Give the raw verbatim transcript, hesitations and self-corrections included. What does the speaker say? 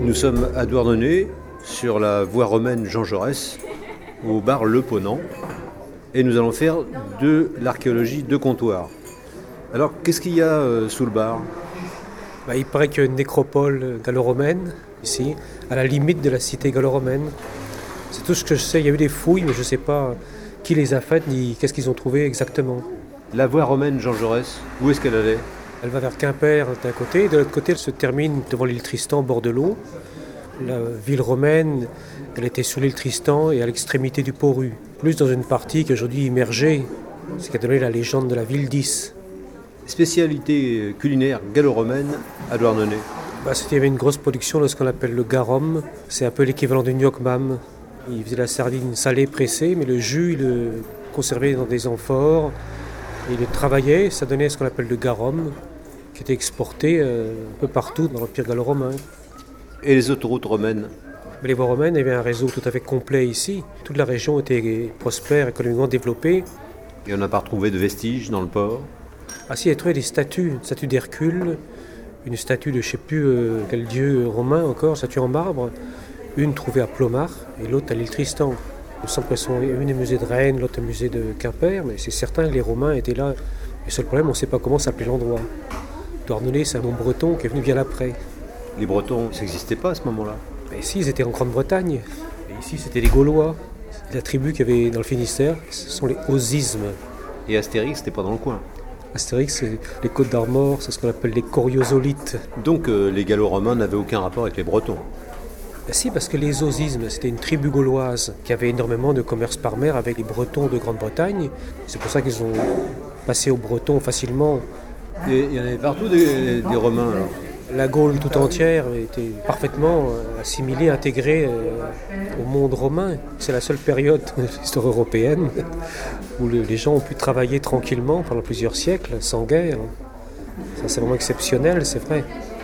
Nous sommes à Douarnenez, sur la voie romaine Jean Jaurès, au bar Le Ponant, et nous allons faire de l'archéologie de comptoir. Alors, qu'est-ce qu'il y a euh, sous le bar ? Bah, il paraît qu'il y a une nécropole gallo-romaine, ici, à la limite de la cité gallo-romaine. C'est tout ce que je sais. Il y a eu des fouilles, mais je ne sais pas qui les a faites, ni qu'est-ce qu'ils ont trouvé exactement. La voie romaine Jean Jaurès, où est-ce qu'elle allait ? Elle va vers Quimper d'un côté, et de l'autre côté, elle se termine devant l'île Tristan, au bord de l'eau. La ville romaine, elle était sur l'île Tristan et à l'extrémité du Port-Rue. Plus dans une partie qui est aujourd'hui immergée, ce qui a donné la légende de la ville dix. Spécialité culinaire gallo-romaine à Douarnenez. Bah, c'était, il y avait une grosse production de ce qu'on appelle le garum. C'est un peu l'équivalent du gnoc-mam. Il faisait la sardine salée pressée, mais le jus, il le conservait dans des amphores. Il le travaillait, ça donnait ce qu'on appelle le garum, qui était exporté euh, un peu partout dans l'Empire gallo-romain. Et les autoroutes romaines ? Mais les voies romaines, il y avait un réseau tout à fait complet ici. Toute la région était prospère, économiquement développée. Et on n'a pas retrouvé de vestiges dans le port ? Ah si, il y a trouvé des statues, une statue d'Hercule, une statue de je ne sais plus euh, quel dieu romain encore, statue en marbre, une trouvée à Plomarc et l'autre à l'île Tristan. Il me semble qu'elles sont une au musée de Rennes, l'autre au musée de Quimper, mais c'est certain que les Romains étaient là. Le seul problème, on ne sait pas comment s'appelait l'endroit. Douarnenez, c'est un nom breton qui est venu bien après. Les Bretons, ça n'existait pas à ce moment-là ? Et ici, ils étaient en Grande-Bretagne. Et ici, c'était les Gaulois. La tribu qu'il y avait dans le Finistère, ce sont les Osismes. Et Astérix, c'était pas dans le coin ? Astérix, c'est les Côtes d'Armor, c'est ce qu'on appelle les coriosolites. Donc euh, les Gallo-Romains n'avaient aucun rapport avec les Bretons ? Ben si, parce que les Osismes, c'était une tribu gauloise qui avait énormément de commerce par mer avec les Bretons de Grande-Bretagne. C'est pour ça qu'ils ont passé aux Bretons facilement. Et il y en avait partout des, des Romains alors ? La Gaule tout entière était parfaitement assimilée, intégrée au monde romain. C'est la seule période de l'histoire européenne où les gens ont pu travailler tranquillement pendant plusieurs siècles, sans guerre. Ça, c'est vraiment exceptionnel, c'est vrai.